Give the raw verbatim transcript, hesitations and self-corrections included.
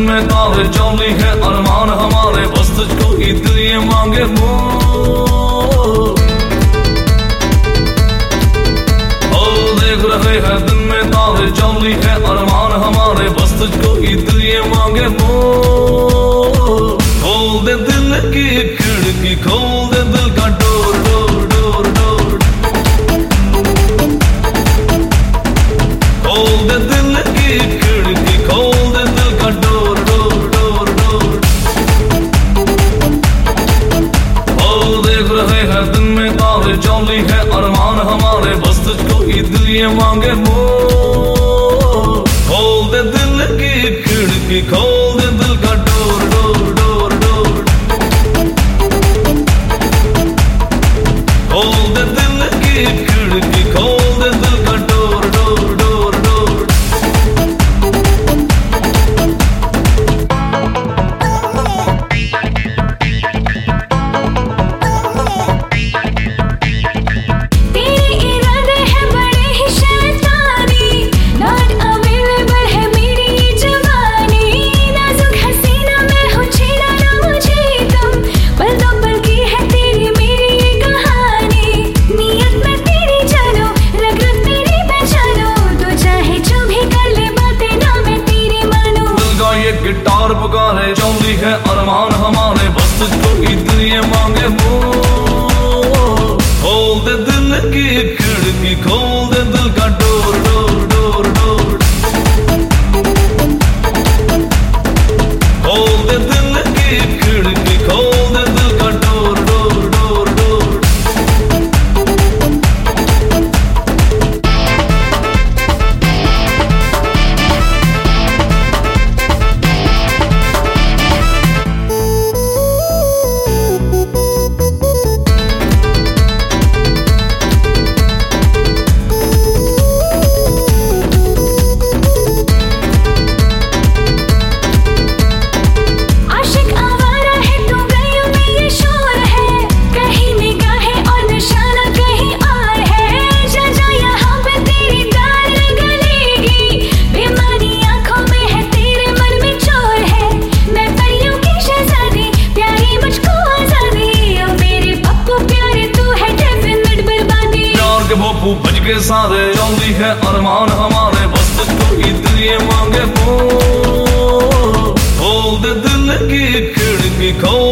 में तारे चौली है अरमान हमारे, बस तुझको ही दिल ये मांगे बोल। ओ देख रहे हैं दिन में तारे चौली है अरमान हमारे, बस तुझको ही दिल ये मांगे बोल। खोल दे दिल की खिड़की, खोल दे दिल का डोर डोर डोर डोर, खोल दे दिल की खिड़की, खोल दे दिल का डोर डोर डोर डोर। ओ देख रहे हैं दिन में तारे चौली है अरमान हमारे, बस तुझको ही दिल ये मांगे बोल। खोल दे दिल की खिड़की, खोल दे दिल का डोर डोर डोर डोर, खोल दे दिल की खिड़की, खोल दे दिल का डोर डोर डोर डोर। तेरे इरादे हैं बड़े ही शैतानी, नॉट अवेलेबल है मेरी ये जवानी। नाजुक हसीना मैं हूँ, छेड़ा ना मुझे तुम, पल दो पल की है तेरी मेरी ये कहानी। नियत में तेरी जानो, रग रग तेरी पहचानो, तो चाहे जो भी कर ले बातें ना मैं तेरी मानूं। दिल का ये गिटार पुकारे चौली है अरमान हमारे, बस तुझको ही दिल ये मांगे बोल। खोल दे दिल की खिड़की, खोल दे दिल का डोर डोर डोर डोर, खोल दे दिल की खिड़की, खोल दे दिल का डोर डोर डोर डोर। आशिक आवारा है तू, गलियों में ये शोर है, कहीं निगाहें और निशाना कहीं और है। जा जा यहाँ पे तेरी दाल गलेगी, बेमानी आंखों में है तेरे मन में चोर है। मैं परियों की शहजादी, प्यारी मुझको आजादी, ओ मेरे पप्पू प्यारे तू है डेफिनेट बर्बादी। प्यार के भोपू बज के सारे चौली है अरमान हमारे, बस तुझको ही दिल ये मांगे बोल। खोल दे दिल की खिड़की, खोल